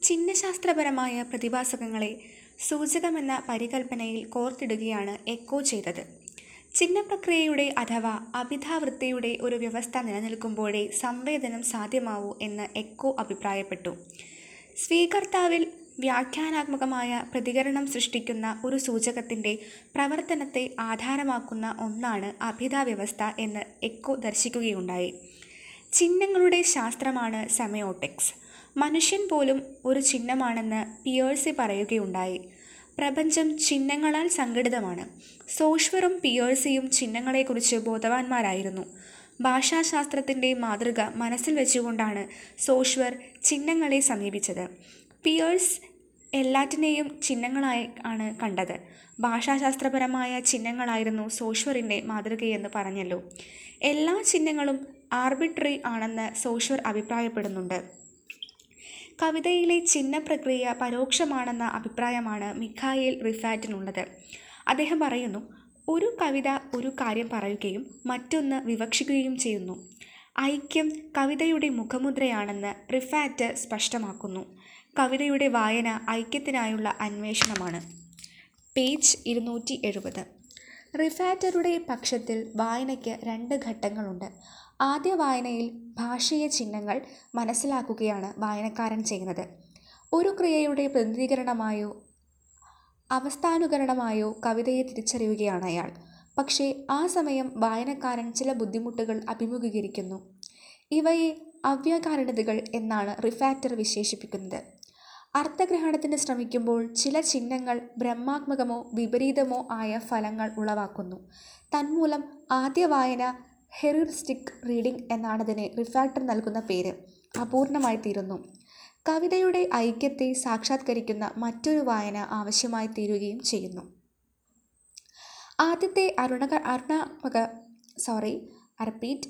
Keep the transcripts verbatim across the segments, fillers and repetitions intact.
ചിഹ്നശാസ്ത്രപരമായ പ്രതിഭാസങ്ങളെ സൂചകമെന്ന പരികല്പനയിൽ കോർത്തിടുകയാണ് echo ചെയ്തത്. ചിഹ്നപ്രക്രിയയുടെ അഥവാ അഭിധാവൃത്തിയുടെ ഒരു വ്യവസ്ഥ നിലനിൽക്കുമ്പോഴേ സംവേദനം സാധ്യമാവൂ എന്ന് എക്കോ അഭിപ്രായപ്പെട്ടു. സ്വീകർത്താവിൽ വ്യാഖ്യാനാത്മകമായ പ്രതികരണം സൃഷ്ടിക്കുന്ന ഒരു സൂചകത്തിൻ്റെ പ്രവർത്തനത്തെ ആധാരമാക്കുന്ന ഒന്നാണ് അഭിധാവ്യവസ്ഥ എന്ന് എക്കോ ദർശിക്കുകയുണ്ടായി. ചിഹ്നങ്ങളുടെ ശാസ്ത്രമാണ് സെമയോട്ടിക്സ്. മനുഷ്യൻ പോലും ഒരു ചിഹ്നമാണെന്ന് പിയേഴ്സി പറയുകയുണ്ടായി. പ്രപഞ്ചം ചിഹ്നങ്ങളാൽ സംഘടിതമാണ്. സോഷ്വറും പിയേഴ്സിയും ചിഹ്നങ്ങളെക്കുറിച്ച് ബോധവാന്മാരായിരുന്നു. ഭാഷാശാസ്ത്രത്തിൻ്റെ മാതൃക മനസ്സിൽ വെച്ചുകൊണ്ടാണ് സോഷ്വർ ചിഹ്നങ്ങളെ സമീപിച്ചത്. പിയേഴ്സ് എല്ലാറ്റിനെയും ചിഹ്നങ്ങളായി ആണ് കണ്ടത്. ഭാഷാശാസ്ത്രപരമായ ചിഹ്നങ്ങളായിരുന്നു സോഷ്വറിൻ്റെ മാതൃകയെന്ന് പറഞ്ഞല്ലോ. എല്ലാ ചിഹ്നങ്ങളും ആർബിട്രറി ആണെന്ന് സോഷ്വർ അഭിപ്രായപ്പെടുന്നുണ്ട്. കവിതയിലെ ചിഹ്നപ്രക്രിയ പരോക്ഷമാണെന്ന അഭിപ്രായമാണ് മിഖായേൽ റിഫാറ്റിനുള്ളത്. അദ്ദേഹം പറയുന്നു, ഒരു കവിത ഒരു കാര്യം പറയുകയും മറ്റൊന്ന് വിവക്ഷിക്കുകയും ചെയ്യുന്നു. ഐക്യം കവിതയുടെ മുഖമുദ്രയാണെന്ന് റിഫാറ്റ് സ്പഷ്ടമാക്കുന്നു. കവിതയുടെ വായന ഐക്യത്തിനായുള്ള അന്വേഷണമാണ്. പേജ് ഇരുന്നൂറ്റി എഴുപത്. റിഫാറ്ററുടെ പക്ഷത്തിൽ വായനയ്ക്ക് രണ്ട് ഘട്ടങ്ങളുണ്ട്. ആദ്യ വായനയിൽ ഭാഷീയ ചിഹ്നങ്ങൾ മനസ്സിലാക്കുകയാണ് വായനക്കാരൻ ചെയ്യുന്നത്. ഒരു ക്രിയയുടെ പ്രതിനിധീകരണമായോ അവസ്ഥാനുകരണമായോ കവിതയെ തിരിച്ചറിയുകയാണ് അയാൾ. പക്ഷേ ആ സമയം വായനക്കാരൻ ചില ബുദ്ധിമുട്ടുകൾ അഭിമുഖീകരിക്കുന്നു. ഇവയെ അവ്യകാരണതകൾ എന്നാണ് റിഫാറ്റർ വിശേഷിപ്പിക്കുന്നത്. അർത്ഥഗ്രഹണത്തിന് ശ്രമിക്കുമ്പോൾ ചില ചിഹ്നങ്ങൾ ഭ്രമാത്മകമോ വിപരീതമോ ആയ ഫലങ്ങൾ ഉളവാക്കുന്നു. തന്മൂലം ആദ്യ വായന, ഹെറിസ്റ്റിക് റീഡിംഗ് എന്നാണതിന് റിഫാറ്റർ നൽകുന്ന പേര്, അപൂർണമായി തീരുന്നു. കവിതയുടെ ഐക്യത്തെ സാക്ഷാത്കരിക്കുന്ന മറ്റൊരു വായന ആവശ്യമായി തീരുകയും ചെയ്യുന്നു. ആദ്യത്തെ അരുണക അരുണാത്മക സോറി അർപ്പീറ്റ്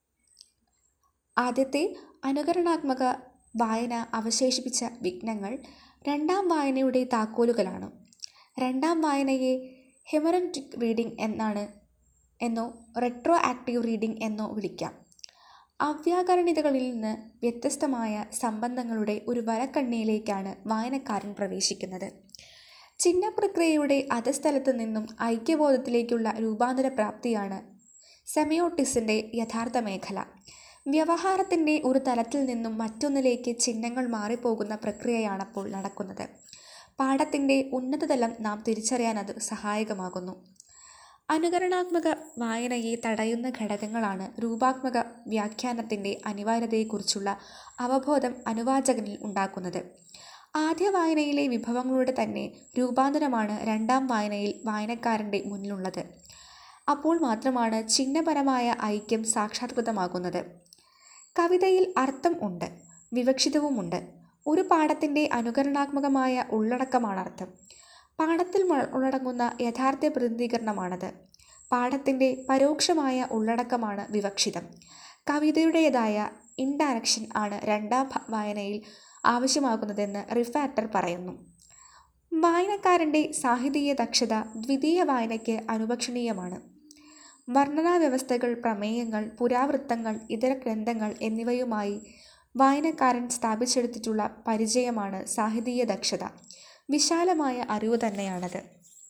ആദ്യത്തെ അനുകരണാത്മക വായന അവശേഷിപ്പിച്ച വിഘ്നങ്ങൾ രണ്ടാം വായനയുടെ താക്കോലുകളാണ്. രണ്ടാം വായനയെ ഹെമററ്റിക് റീഡിംഗ് എന്നാണ് എന്നോ റെട്രോ ആക്റ്റീവ് റീഡിംഗ് എന്നോ വിളിക്കാം. അവ്യാകരണിതകളിൽ നിന്ന് വ്യത്യസ്തമായ സംബന്ധങ്ങളുടെ ഒരു വരക്കണ്ണിയിലേക്കാണ് വായനക്കാരൻ പ്രവേശിക്കുന്നത്. ചിഹ്നപ്രക്രിയയുടെ അധസ്ഥലത്ത് നിന്നും ഐക്യബോധത്തിലേക്കുള്ള രൂപാന്തര പ്രാപ്തിയാണ് സെമയോട്ടിക്സിൻ്റെ യഥാർത്ഥ മേഖല. വ്യവഹാരത്തിൻ്റെ ഒരു തലത്തിൽ നിന്നും മറ്റൊന്നിലേക്ക് ചിഹ്നങ്ങൾ മാറിപ്പോകുന്ന പ്രക്രിയയാണപ്പോൾ നടക്കുന്നത്. പാഠത്തിൻ്റെ ഉന്നതതലം നാം തിരിച്ചറിയാൻ അത് സഹായകമാകുന്നു. അനുകരണാത്മക വായനയെ തടയുന്ന ഘടകങ്ങളാണ് രൂപാത്മക വ്യാഖ്യാനത്തിൻ്റെ അനിവാര്യതയെക്കുറിച്ചുള്ള അവബോധം അനുവാചകനിൽ ഉണ്ടാക്കുന്നത്. ആദ്യ വായനയിലെ വിഭവങ്ങളുടെ തന്നെ രൂപാന്തരമാണ് രണ്ടാം വായനയിൽ വായനക്കാരൻ്റെ മുന്നിലുള്ളത്. അപ്പോൾ മാത്രമാണ് ചിഹ്നപരമായ ഐക്യം സാക്ഷാത്കൃതമാകുന്നത്. കവിതയിൽ അർത്ഥം ഉണ്ട്, വിവക്ഷിതവുമുണ്ട്. ഒരു പാഠത്തിൻ്റെ അനുകരണാത്മകമായ ഉള്ളടക്കമാണ് അർത്ഥം. പാഠത്തിൽ ഉള്ളടങ്ങുന്ന യഥാർത്ഥ പ്രതിനിധീകരണമാണത്. പാഠത്തിൻ്റെ പരോക്ഷമായ ഉള്ളടക്കമാണ് വിവക്ഷിതം. കവിതയുടേതായ ഇൻഡയറക്ഷൻ ആണ് രണ്ടാം വായനയിൽ ആവശ്യമാകുന്നതെന്ന് റിഫാറ്റർ പറയുന്നു. വായനക്കാരൻ്റെ സാഹിതീയ ദക്ഷത ദ്വിതീയ വായനയ്ക്ക് അനുപക്ഷണീയമാണ്. വർണ്ണനാവ്യവസ്ഥകൾ, പ്രമേയങ്ങൾ, പുരാവൃത്തങ്ങൾ, ഇതര ഗ്രന്ഥങ്ങൾ എന്നിവയുമായി വായനക്കാരൻ സ്ഥാപിച്ചെടുത്തിട്ടുള്ള പരിചയമാണ് സാഹിതീയ ദക്ഷത. വിശാലമായ അറിവ് തന്നെയാണത്.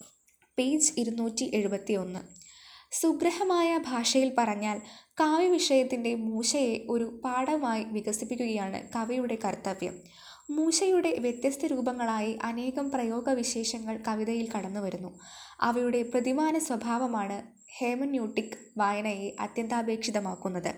പേജ് ഇരുന്നൂറ്റി എഴുപത്തി ഒന്ന്. സുഗ്രഹമായ ഭാഷയിൽ പറഞ്ഞാൽ കാവ്യവിഷയത്തിൻ്റെ മൂശയെ ഒരു പാഠമായി വികസിപ്പിക്കുകയാണ് കവിയുടെ കർത്തവ്യം. മൂശയുടെ വ്യത്യസ്ത രൂപങ്ങളായി അനേകം പ്രയോഗവിശേഷങ്ങൾ കവിതയിൽ കടന്നുവരുന്നു. അവയുടെ പ്രതിമാന സ്വഭാവമാണ് ഹെർമന്യൂട്ടിക് വായനയെ അത്യന്താപേക്ഷിതമാക്കുന്നത്.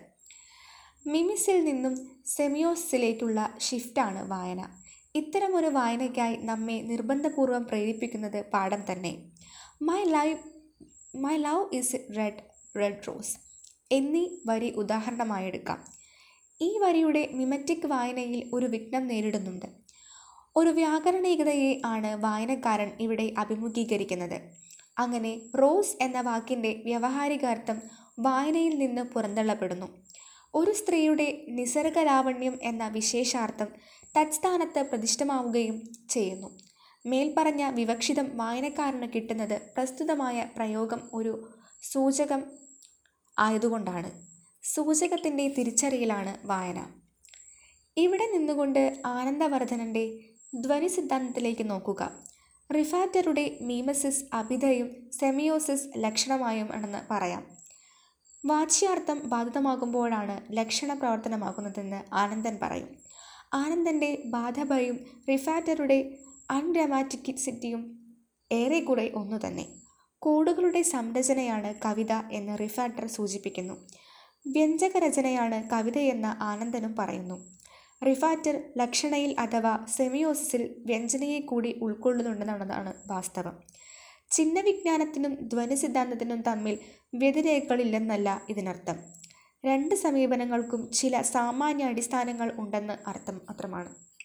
മിമിസിൽ നിന്നും സെമിയോസിലേക്കുള്ള ഷിഫ്റ്റാണ് വായന. ഇത്തരമൊരു വായനയ്ക്കായി നമ്മെ നിർബന്ധപൂർവം പ്രേരിപ്പിക്കുന്നത് പാഠം തന്നെ. My live my love is red red rose എന്നീ വരി ഉദാഹരണമായെടുക്കാം. ഈ വരിയുടെ മിമറ്റിക് വായനയിൽ ഒരു വിഘ്നം നേരിടുന്നുണ്ട്. ഒരു വ്യാകരണീകതയെ ആണ് വായനക്കാരൻ ഇവിടെ അഭിമുഖീകരിക്കുന്നത്. അങ്ങനെ റോസ് എന്ന വാക്കിൻ്റെ വ്യാവഹാരികാർത്ഥം വായനയിൽ നിന്ന് പുറന്തള്ളപ്പെടുന്നു. ഒരു സ്ത്രീയുടെ നിസർഗലാവണ്യം എന്ന വിശേഷാർത്ഥം തത്സ്ഥാനത്ത് പ്രതിഷ്ഠമാവുകയും ചെയ്യുന്നു. മേൽപ്പറഞ്ഞ വിവക്ഷിതം വായനക്കാരന് കിട്ടുന്നത് പ്രസ്തുതമായ പ്രയോഗം ഒരു സൂചകം ആയതുകൊണ്ടാണ്. സൂചകത്തിൻ്റെ തിരിച്ചറിയലാണ് വായന. ഇവിടെ നിന്നുകൊണ്ട് ആനന്ദവർദ്ധനൻ്റെ ധ്വനി സിദ്ധാന്തത്തിലേക്ക് നോക്കുക. റിഫാറ്ററുടെ മീമസിസ് അഭിധയും സെമിയോസിസ് ലക്ഷണമായും ആണെന്ന് പറയാം. വാച്യാർത്ഥം ബാധിതമാകുമ്പോഴാണ് ലക്ഷണ പ്രവർത്തനമാകുന്നതെന്ന് ആനന്ദൻ പറയും. ആനന്ദൻ്റെ ബാധഭയും റിഫാറ്ററുടെ അൺഗ്രാമാറ്റിസിറ്റിയും ഏറെക്കുറെ ഒന്നുതന്നെ. കോഡുകളുടെ സംരചനയാണ് കവിത എന്ന് റിഫാറ്റർ സൂചിപ്പിക്കുന്നു. വ്യഞ്ജകരചനയാണ് കവിതയെന്ന് ആനന്ദനും പറയുന്നു. റിഫാറ്റർ ലക്ഷണയിൽ അഥവാ സെമിയോസിസിൽ വ്യഞ്ജനയെ കൂടി ഉൾക്കൊള്ളുന്നുണ്ടെന്നുള്ളതാണ് വാസ്തവം. ചിഹ്നവിജ്ഞാനത്തിനും ധ്വനി സിദ്ധാന്തത്തിനും തമ്മിൽ വ്യതിരേഖകളില്ലെന്നല്ല ഇതിനർത്ഥം. രണ്ട് സമീപനങ്ങൾക്കും ചില സാമാന്യ അടിസ്ഥാനങ്ങൾ ഉണ്ടെന്ന് അർത്ഥം മാത്രമാണ്.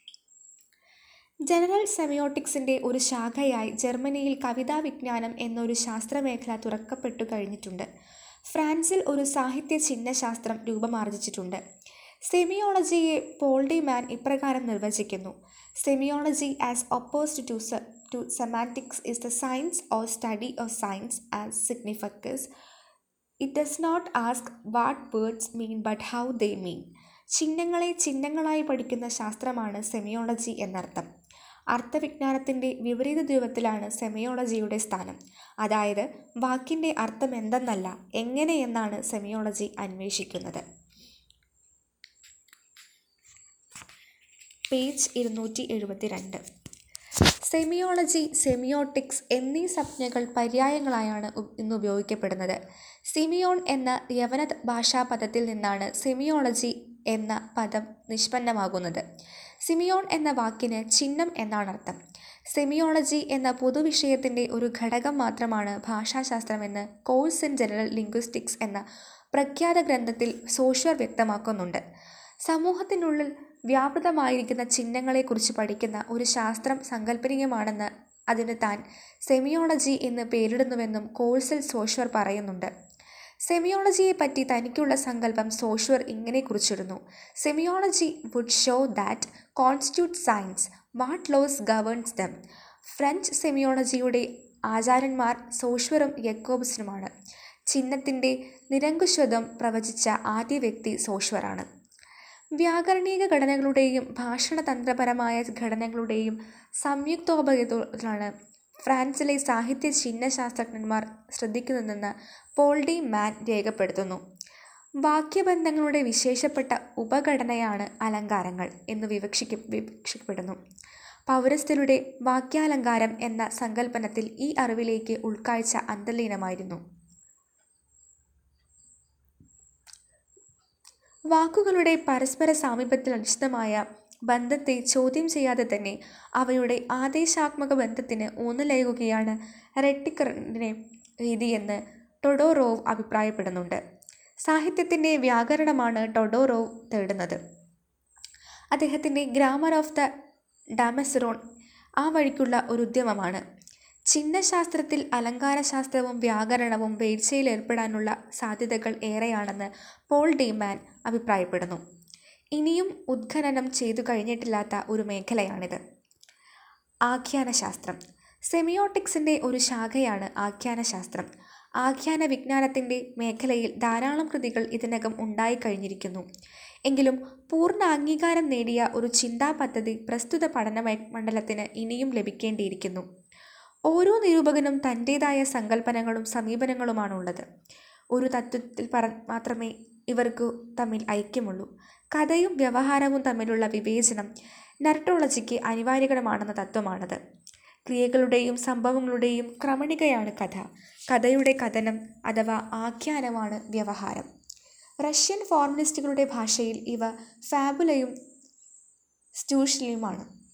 ജനറൽ സെമിയോട്ടിക്സിൻ്റെ ഒരു ശാഖയായി ജർമ്മനിയിൽ കവിതാവിജ്ഞാനം എന്നൊരു ശാസ്ത്രമേഖല തുറക്കപ്പെട്ടു കഴിഞ്ഞിട്ടുണ്ട്. ഫ്രാൻസിൽ ഒരു സാഹിത്യ ചിഹ്നശാസ്ത്രം രൂപമാർജിച്ചിട്ടുണ്ട്. സെമിയോളജിയെ പോൾ ഡി മാൻ ഇപ്രകാരം നിർവചിക്കുന്നു: semiology as opposed to to semantics is the science or study of signs as significance. It does not ask what words mean but how they mean. ചിഹ്നങ്ങളെ ചിഹ്നങ്ങളായി പഠിക്കുന്ന ശാസ്ത്രമാണ് സെമിയോളജി എന്നർത്ഥം. അർത്ഥവിജ്ഞാനത്തിൻ്റെ വിപരീത ധ്രുവത്തിലാണ് സെമിയോളജിയുടെ സ്ഥാനം. അതായത് വാക്കിൻ്റെ അർത്ഥം എന്തെന്നല്ല, എങ്ങനെയെന്നാണ് സെമിയോളജി അന്വേഷിക്കുന്നത്. പേജ് ഇരുന്നൂറ്റി എഴുപത്തി രണ്ട്. സെമിയോളജി, സെമിയോട്ടിക്സ് എന്നീ സംജ്ഞകൾ പര്യായങ്ങളായാണ് ഇന്ന് ഉപയോഗിക്കപ്പെടുന്നത്. സിമിയോൺ എന്ന യവന ഭാഷാപദത്തിൽ നിന്നാണ് സെമിയോളജി എന്ന പദം നിഷ്പന്നമാകുന്നത്. സിമിയോൺ എന്ന വാക്കിന് ചിഹ്നം എന്നാണർത്ഥം. സെമിയോളജി എന്ന പൊതുവിഷയത്തിൻ്റെ ഒരു ഘടകം മാത്രമാണ് ഭാഷാശാസ്ത്രമെന്ന് കോഴ്സ് ഇൻ ജനറൽ ലിംഗ്വിസ്റ്റിക്സ് എന്ന പ്രഖ്യാത ഗ്രന്ഥത്തിൽ സോഷ്യർ വ്യക്തമാക്കുന്നുണ്ട്. സമൂഹത്തിനുള്ളിൽ വ്യാപൃതമായിരിക്കുന്ന ചിഹ്നങ്ങളെക്കുറിച്ച് പഠിക്കുന്ന ഒരു ശാസ്ത്രം സങ്കല്പനീയമാണെന്ന് അതിന് താൻ സെമിയോളജി എന്ന് പേരിടുന്നുവെന്നും കോഴ്സിൽ സോഷ്യർ പറയുന്നുണ്ട്. സെമിയോളജിയെപ്പറ്റി തനിക്കുള്ള സങ്കല്പം സോഷ്യർ ഇങ്ങനെ കുറിച്ചിരുന്നു: semiology would show that constitute science what laws governs them. French സെമിയോളജിയുടെ ആചാര്യന്മാർ സോഷ്യറും യക്കോബസുമാണ്. ചിഹ്നത്തിൻ്റെ നിരങ്കുശത്വം പ്രവചിച്ച ആദ്യ വ്യക്തി സോഷ്യറാണ്. വ്യാകരണീക ഘടനകളുടെയും ഭാഷണതന്ത്രപരമായ ഘടനകളുടെയും സംയുക്തോപയോഗത്തിലാണ് ഫ്രാൻസിലെ സാഹിത്യ ചിഹ്നശാസ്ത്രജ്ഞന്മാർ ശ്രദ്ധിക്കുന്നതെന്ന് പോൾ ഡി മാൻ രേഖപ്പെടുത്തുന്നു. വാക്യബന്ധങ്ങളുടെ വിശേഷപ്പെട്ട ഉപഘടനയാണ് അലങ്കാരങ്ങൾ എന്ന് വിവക്ഷിക്ക വിവക്ഷിക്കപ്പെടുന്നു. പൗരസ്ത്യരുടെ വാക്യാലങ്കാരം എന്ന സങ്കല്പനത്തിൽ ഈ അറിവിലേക്ക് ഉൾക്കാഴ്ച അന്തർലീനമായിരുന്നു. വാക്കുകളുടെ പരസ്പര സാമീപ്യത്തിൽ അധിഷ്ഠിതമായ ബന്ധത്തെ ചോദ്യം ചെയ്യാതെ തന്നെ അവയുടെ ആദേശാത്മക ബന്ധത്തിന് ഊന്നലേകുകയാണ് റെട്ടിക്കറിൻ്റെ രീതിയെന്ന് ടൊഡോറോവ് അഭിപ്രായപ്പെടുന്നുണ്ട്. സാഹിത്യത്തിൻ്റെ വ്യാകരണമാണ് ടൊഡോറോവ് തേടുന്നത്. അദ്ദേഹത്തിൻ്റെ ഗ്രാമർ ഓഫ് ദ ഡാമസറോൺ ആ വഴിക്കുള്ള ഒരു ഉദ്യമമാണ്. ചിഹ്നശാസ്ത്രത്തിൽ അലങ്കാരശാസ്ത്രവും വ്യാകരണവും വീഴ്ചയിലേർപ്പെടാനുള്ള സാധ്യതകൾ ഏറെയാണെന്ന് പോൾ ഡി മാൻ അഭിപ്രായപ്പെടുന്നു. ഇനിയും ഉത്ഖനനം ചെയ്തു കഴിഞ്ഞിട്ടില്ലാത്ത ഒരു മേഖലയാണിത്. ആഖ്യാനശാസ്ത്രം. സെമിയോട്ടിക്സിൻ്റെ ഒരു ശാഖയാണ് ആഖ്യാനശാസ്ത്രം. ആഖ്യാന വിജ്ഞാനത്തിൻ്റെ മേഖലയിൽ ധാരാളം കൃതികൾ ഇതിനകം ഉണ്ടായിക്കഴിഞ്ഞിരിക്കുന്നു. എങ്കിലും പൂർണ്ണ അംഗീകാരം നേടിയ ഒരു ചിന്താ പദ്ധതി പ്രസ്തുത പഠന മണ്ഡലത്തിന് ഇനിയും ലഭിക്കേണ്ടിയിരിക്കുന്നു. ഓരോ നിരൂപകനും തൻ്റേതായ സങ്കല്പനങ്ങളും സമീപനങ്ങളുമാണുള്ളത്. ഒരു തത്വത്തിൽ പറ മാത്രമേ ഇവർക്ക് തമ്മിൽ ഐക്യമുള്ളൂ. കഥയും വ്യവഹാരവും തമ്മിലുള്ള വിവേചനം നർട്ടോളജിക്ക് അനിവാര്യമാണെന്ന തത്വമാണത്. ക്രിയകളുടെയും സംഭവങ്ങളുടെയും ക്രമണികയാണ് കഥ. കഥയുടെ കഥനം അഥവാ ആഖ്യാനമാണ് വ്യവഹാരം. റഷ്യൻ ഫോർമലിസ്റ്റുകളുടെ ഭാഷയിൽ ഇവ ഫാബുലയും സ്റ്റൂഷ്യലുമാണ്.